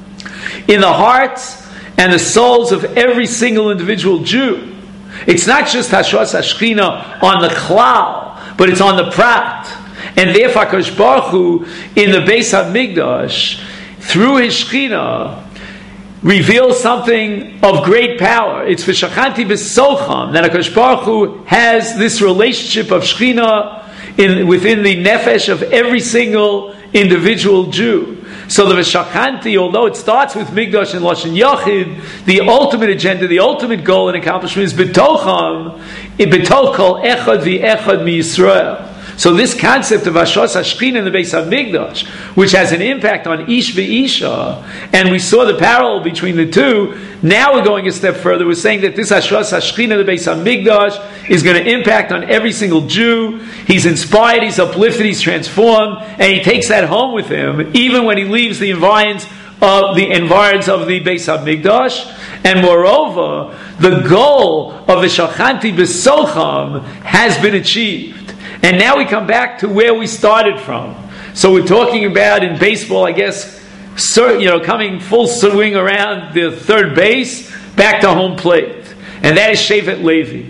in the hearts and the souls of every single individual Jew. It's not just Hashras HaShechina on the klal, but it's on the prat. And therefore HaKadosh Baruch Hu in the Beis HaMikdash, through his Shechina, reveals something of great power. It's v'shachanti b'socham that HaKadosh Baruch Hu has this relationship of Shechina within the nefesh of every single individual Jew. So the v'shachanti, although it starts with Migdash and Lashon Yachid, the ultimate agenda, the ultimate goal and accomplishment is b'tocham, b'toch kol echad v'echad mi-Yisrael. So this concept of Hashras HaShechina in the Beis HaMikdash, which has an impact on Ish v'Isha, and we saw the parallel between the two, now we're going a step further. We're saying that this Hashras HaShechina in the Beis HaMikdash is going to impact on every single Jew. He's inspired, he's uplifted, he's transformed, and he takes that home with him, even when he leaves the environs of the Beis HaMikdash. And moreover, the goal of the Shachanti B'Socham has been achieved. And now we come back to where we started from. So we're talking about in baseball, I guess, coming full swing around the third base, back to home plate. And that is Shevet Levi.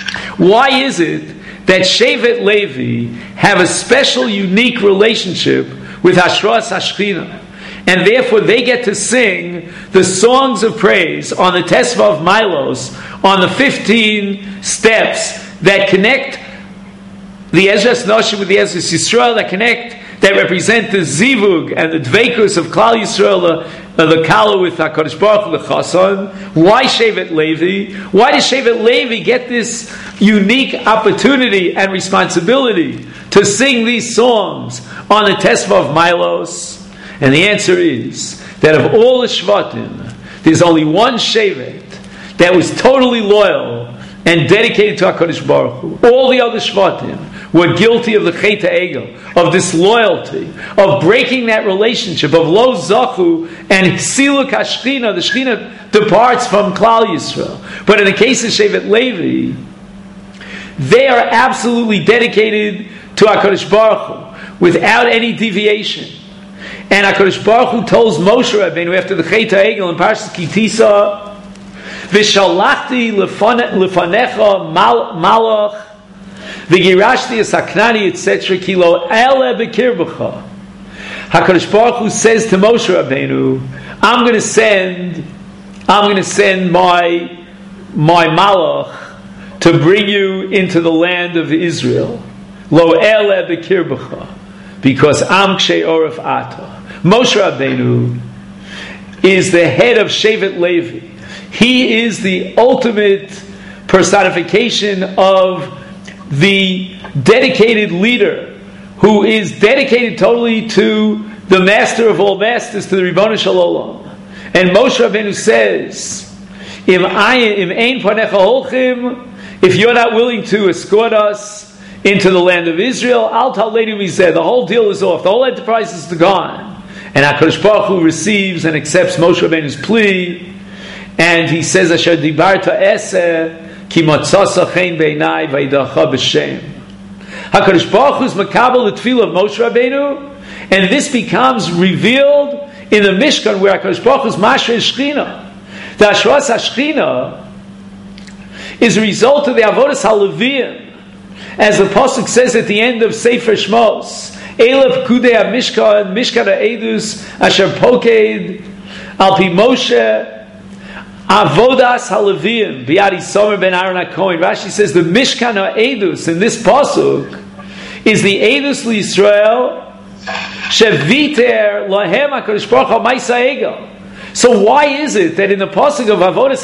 Why is it that Shevet Levi have a special, unique relationship with Hashras HaShechina? And therefore they get to sing the songs of praise on the Tesva of Milos, on the 15 steps that connect the Ezras Noshim with the Ezras Yisrael, that represent the Zivug and the Dveikus of Klal Yisrael, the Kala with HaKadosh Baruch Hu, the Chasan. Why Shevet Levi? Why does Shevet Levi get this unique opportunity and responsibility to sing these songs on the Tesva of Milos? And the answer is that of all the Shvatim, there's only one Shevet that was totally loyal and dedicated to HaKadosh Baruch Hu. All the other Shvatim were guilty of the Chet HaEgel, of disloyalty, of breaking that relationship, of Lo Zachu and Siluk HaShechina. The Shechina departs from Klal Yisrael. But in the case of Shevet Levi, they are absolutely dedicated to HaKadosh Baruch Hu without any deviation. And HaKadosh Baruch Hu tells Moshe Rabbeinu after the Chet HaEgel in Parshas Kitisa, V'shalachti lefanecha malach v'girashti esaknani etc. kilo ele bekirbecha. HaKadosh Baruch Hu says to Moshe Rabbeinu, I'm going to send my malach to bring you into the land of Israel. Lo ele bekirbecha, because am kshei oref ata. Moshe Rabbeinu is the head of Shevet Levi. He is the ultimate personification of the dedicated leader who is dedicated totally to the master of all masters, to the Ribono Shel Olam. And Moshe Rabbeinu says, if you're not willing to escort us into the land of Israel, Al Talenu Mizeh, the whole deal is off, the whole enterprise is gone. And HaKadosh Baruch Hu receives and accepts Moshe Rabbeinu's plea, and he says, Asher dibarta eseh ki motzasa chen beinai vaydacha b'shem. HaKadosh Baruch Hu is makabel the tefillah of Moshe Rabbeinu, and this becomes revealed in the Mishkan where HaKadosh Baruch Hu is Mashrei Shechina. The Hashras HaShechina is a result of the Avodas HaLevim, as the Pasuk says at the end of Sefer Shmos, Elef Kudei HaMishkan, Mishkan HaEdus, Asher Poked, Al Pi Moshe, Avodas HaLevim, Bi'ad Isomer ben Aaron HaKohen. Rashi says the Mishkan HaEdus in this Pasuk is the Edus LiYisrael, Sheviter Lahem HaKadosh Baruch Hu Ma'aseh Egel. So why is it that in the Pasuk of Avodas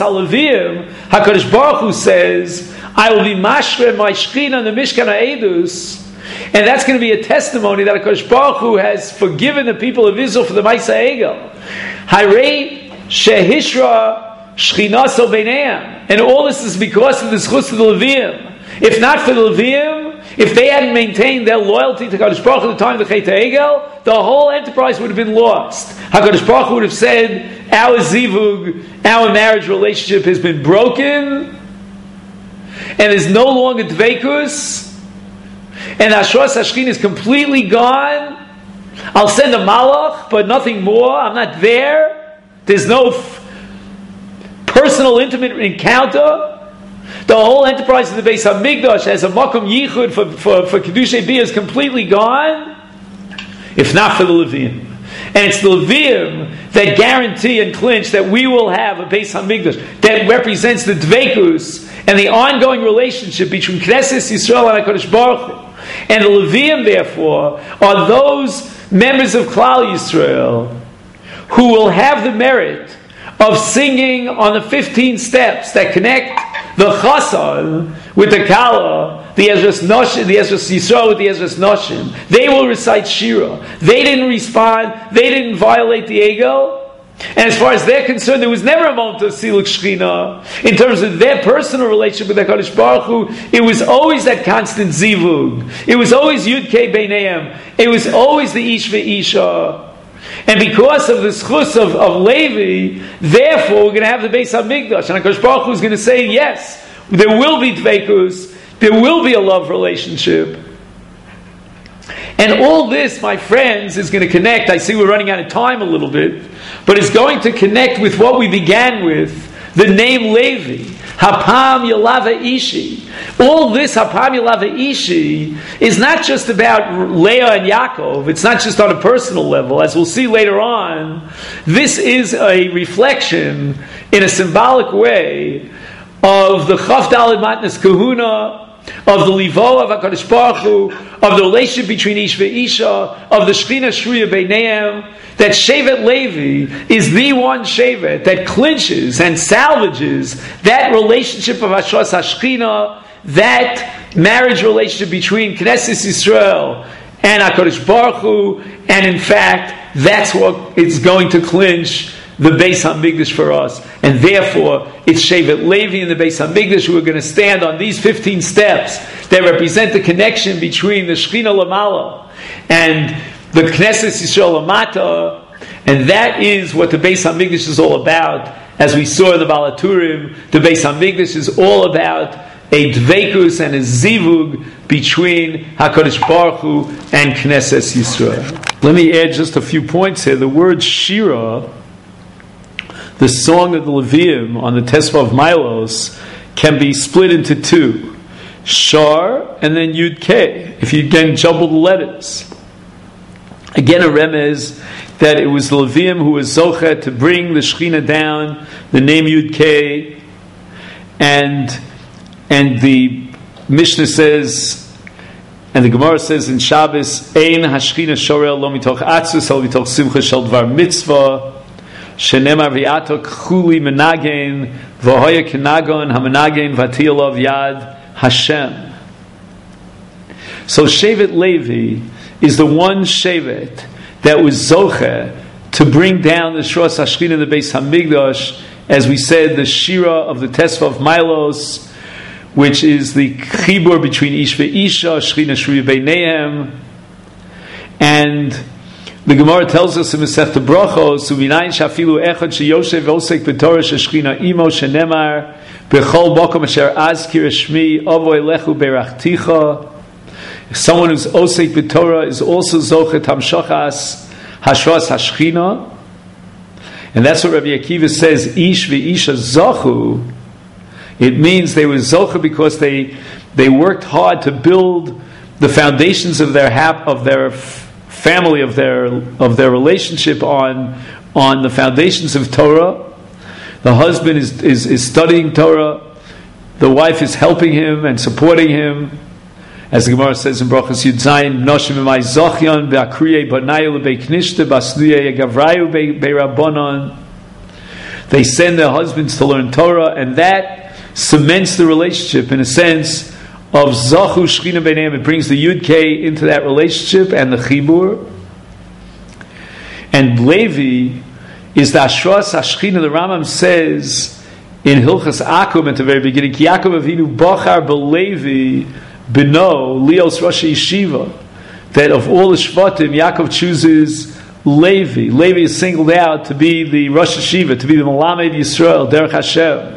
HaLevim, HaKadosh Baruch Hu says, I will be mashre my Shechina in the Mishkan HaEdus, And that's going to be a testimony that HaKadosh Baruch Hu has forgiven the people of Israel for the Ma'aseh Egel. Harei shehishra shchinaso beineim. And all this is because of the zchus of the Leviim. If not for the Leviim, if they hadn't maintained their loyalty to HaKadosh Baruch Hu at the time of the Chet HaEgel, the whole enterprise would have been lost. HaKadosh Baruch Hu would have said, our zivug, our marriage relationship has been broken, and there's no longer dveikus, and Ashras Hashkin is completely gone. I'll send a malach, but nothing more. I'm not there. There's no personal, intimate encounter. The whole enterprise of the Beis HaMikdash as a makom yichud for Kedushei Bia is completely gone, if not for the Leviim. And it's the Leviim that guarantee and clinch that we will have a Beis HaMikdash that represents the dveikus and the ongoing relationship between Knesset Yisrael and HaKadosh Baruch Hu. And the Leviim, therefore, are those members of Klal Yisrael who will have the merit of singing on the 15 steps that connect the Chassan with the Kala, the Ezras Noshim, the Ezras Yisrael with the Ezras Noshim. They will recite Shira. They didn't respond. They didn't violate the Egel. And as far as they're concerned, there was never a moment of Siluk Shechina. In terms of their personal relationship with HaKadosh Baruch Hu, it was always that constant zivug. It was always Yud Kei Beineim. It was always the Ish ve'Isha. And because of the schus of Levi, therefore we're going to have the Beis HaMikdash. And HaKadosh Baruch Hu is going to say, yes, there will be dveikus, there will be a love relationship. And all this, my friends, is going to connect. I see we're running out of time a little bit, but it's going to connect with what we began with, the name Levi. Hapam Yalava Ishi. All this Hapam Yalava Ishi is not just about Leah and Yaakov. It's not just on a personal level. As we'll see later on, this is a reflection in a symbolic way of the Chaf Daled Matnas Kahuna, of the Livo of HaKadosh Baruch Hu, of the relationship between Ish ve'Isha, of the Shechina Shruya Beineim, that Shevet Levi is the one Shevet that clinches and salvages that relationship of Ashras HaShechina, that marriage relationship between Knesset Yisrael and HaKadosh Baruch Hu, and in fact, that's what is going to clinch the Beis HaMikdash for us. And therefore, it's Shevet Levi and the Beis HaMikdash who are going to stand on these 15 steps that represent the connection between the Shechina Lamala and the Knesset Yisrael Lamata, and that is what the Beis HaMikdash is all about. As we saw in the Balaturim, the Beis HaMikdash is all about a dveikus and a zivug between HaKadosh Baruch Hu and Knesset Yisrael. Let me add just a few points here. The word Shira, the song of the Levium on the Tesva of Milos, can be split into two. Shar and then Yud Kei, if you again jumble the letters. Again, a remez that it was the Levium who was Zochet to bring the Shechina down, the name Yud Kei, and the Mishnah says, and the Gemara says in Shabbos, Ein Hashchina Shorel lo mitoch atzus al mitoch simcha shel dvar mitzvah, shenemar v'yatok chuli menagen v'hoya kenagon hamenagen v'atiyalav yad Hashem. So Shevet Levi is the one Shevet that was Zoche to bring down the Shras HaShechina in the Beis HaMikdash, as we said, the Shira of the Tesva of Milos, which is the chibur between Ish ve'Isha, Shechina Shruya Beineim. And the Gemara tells us in Masechta Brachos, Uvinayin shafilu echad sheyoshev osek b'torah sheshchina imo shenemar b'chol bokom asher azkir shmi avoy lechu berachticha. Someone who's osek b'torah is also zochet hamshachas hashras hashchina. And that's what Rabbi Akiva says, Ish ve'Isha zochu. It means they were zocha because they worked hard to build the foundations of their family, of their relationship on the foundations of Torah. The husband is studying Torah. The wife is helping him and supporting him. As the Gemara says in Brachos Yud Zayin, Noshim emay zochyan be'akriyei banayu lebeiknishte basnuyei gavrayu be'rabbanon. They send their husbands to learn Torah, and that cements the relationship, in a sense, of Zachu Shechina Beineim. It brings the Yud K into that relationship and the Chibur. And Levi is the Ashras HaShechina. The Rambam says in Hilchas Akum at the very beginning, Ki Yaakov Avinu Bachar B'Levi B'no Lios Rosh Yeshiva, that of all the Shvatim, Yaakov chooses Levi. Levi is singled out to be the Rosh Yeshiva, to be the Melamed Yisrael, Derech Hashem.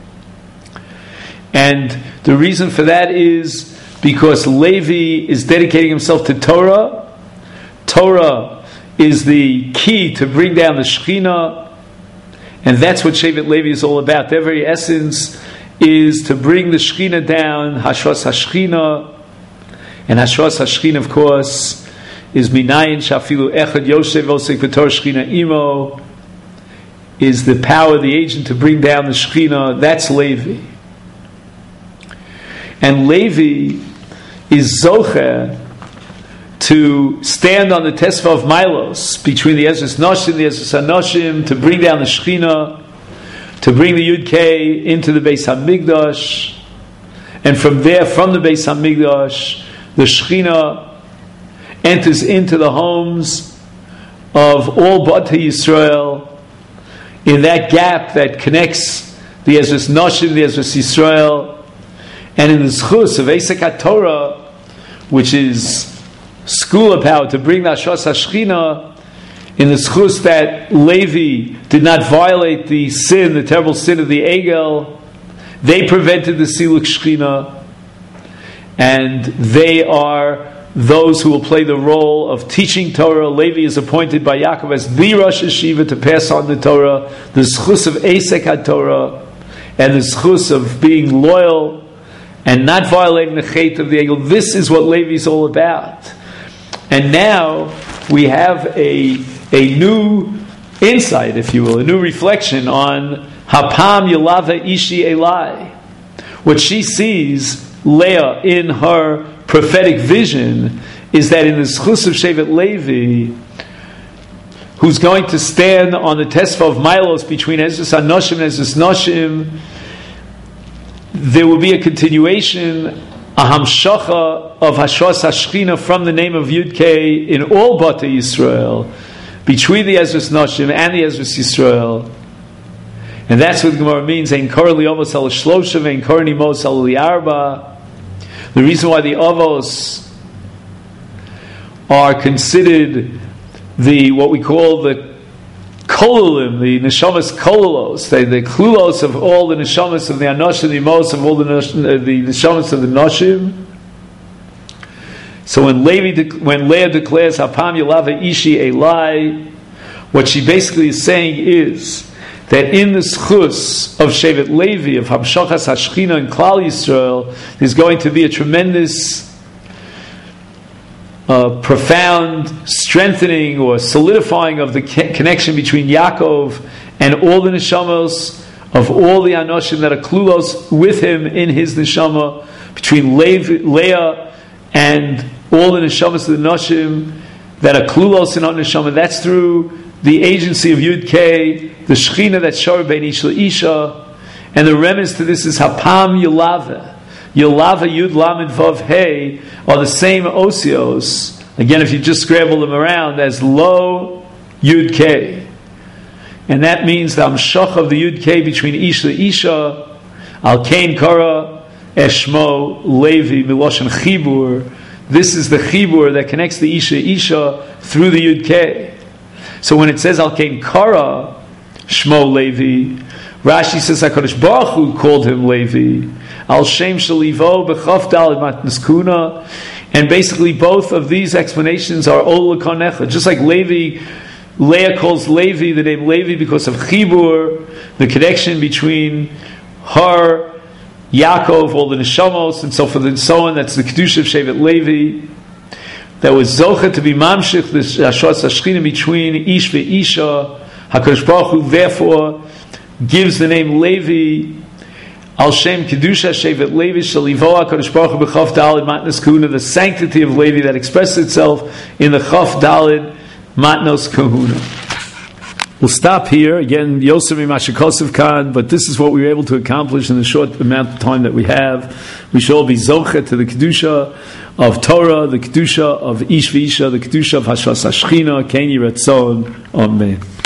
And the reason for that is because Levi is dedicating himself to Torah. Torah is the key to bring down the Shekhinah, and that's what Shevet Levi is all about. Their very essence is to bring the Shekhinah down, Hashras HaShekhinah. And Hashras HaShekhinah, of course, is Minayin Shafilu Echad Yosef Osek V'Torah Shekhinah Imo, is the power, the agent to bring down the Shekhinah. That's Levi. And Levi is Zocher to stand on the Tesva of Milos between the Ezras Noshim, the Ezras Anoshim, to bring down the Shekhinah, to bring the Yud K into the Beis HaMikdash, and from there, from the Beis HaMikdash, the Shekhinah enters into the homes of all B'atei Yisrael, in that gap that connects the Ezras Noshim, the Ezras Yisrael, and in the Zchus of Eisek HaTorah, which is Skula power to bring the Ashras HaShechina, in the Zchus that Levi did not violate the sin, the terrible sin of the Egel, they prevented the Siluk Shechina, and they are those who will play the role of teaching Torah. Levi is appointed by Yaakov as the Rosh Yeshiva to pass on the Torah, the Zchus of Eisek HaTorah, and the Zchus of being loyal and not violating the Chet of the Egel. This is what Levi is all about. And now we have a new insight, if you will, a new reflection on Hapam Yelava Ishi Elai. What she sees, Leah, in her prophetic vision, is that in the Zchus of Shevet Levi, who's going to stand on the Tesva of Milos between Ezras Anoshim and Ezras Noshim, there will be a continuation, a hamshacha of Hashras HaShechina from the name of Yud K in all B'atei Yisrael, between the Ezras Noshim and the Ezras Yisrael. And that's what the Gemara means, Ein kor li'ovos al shlosha ve'ein kor nimos al li'arba. The reason why the Avos are considered the, what we call the Kololim, the Neshamas Kololos, the Klulos of all the Neshamas of the Anoshim, the Emos of all the Neshamas of the Noshim. So when Leah declares Hapam Yelava Ishi Elai, what she basically is saying is that in the Zchus of Shevet Levi, of Hamshachas HaShechina and Klal Yisrael, there's going to be a tremendous profound strengthening or solidifying of the connection between Yaakov and all the neshamos of all the anoshim that are klulos with him in his neshama, between Leah and all the neshamas of the noshim that are klulos in our neshama. That's through the agency of Yud K, the Shechina that's shor bein ish leisha, and the remez to this is Hapam Yelava. Yelava Yud Lamed Vav Hey are the same osios. Again, if you just scramble them around, as Lo Yud K. And that means the Amshach of the Yud K between Ish Isha, Al Kain Kara, Eshmo, Levi, Miloshan Chibur. This is the Chibur that connects the Isha through the Yud K. So when it says Al Kain Kara, Shmo Levi, Rashi says HaKadosh Baruch Hu called him Levi. Al Shem Shalivo B'Chav Daled Matnas Kuna, and basically both of these explanations are Ol L'Konecha. Just like Leah calls Levi the name Levi because of Chibur, the connection between her, Yaakov, all the neshamos, and so forth and so on. That's the kedusha of Shevet Levi. That was Zocha to be mamshich the Hashras HaShechina between Ish ve'Isha. HaKadosh Baruch Hu therefore gives the name Levi. Al Shem Kedusha Shevet Levi Shalivo HaKadosh Baruch Hu B'Chaf Daled Matnas Kahuna, the sanctity of Levi that expresses itself in the Chaf Daled Matnos Kahuna. We'll stop here. Again, Yosef Mashikosov Khan, but this is what we were able to accomplish in the short amount of time that we have. We shall all be Zoche to the Kedusha of Torah, the Kedusha of Ish V'Isha, the Kedusha of Hashvas HaShechina, Ken Yiratzon. Amen.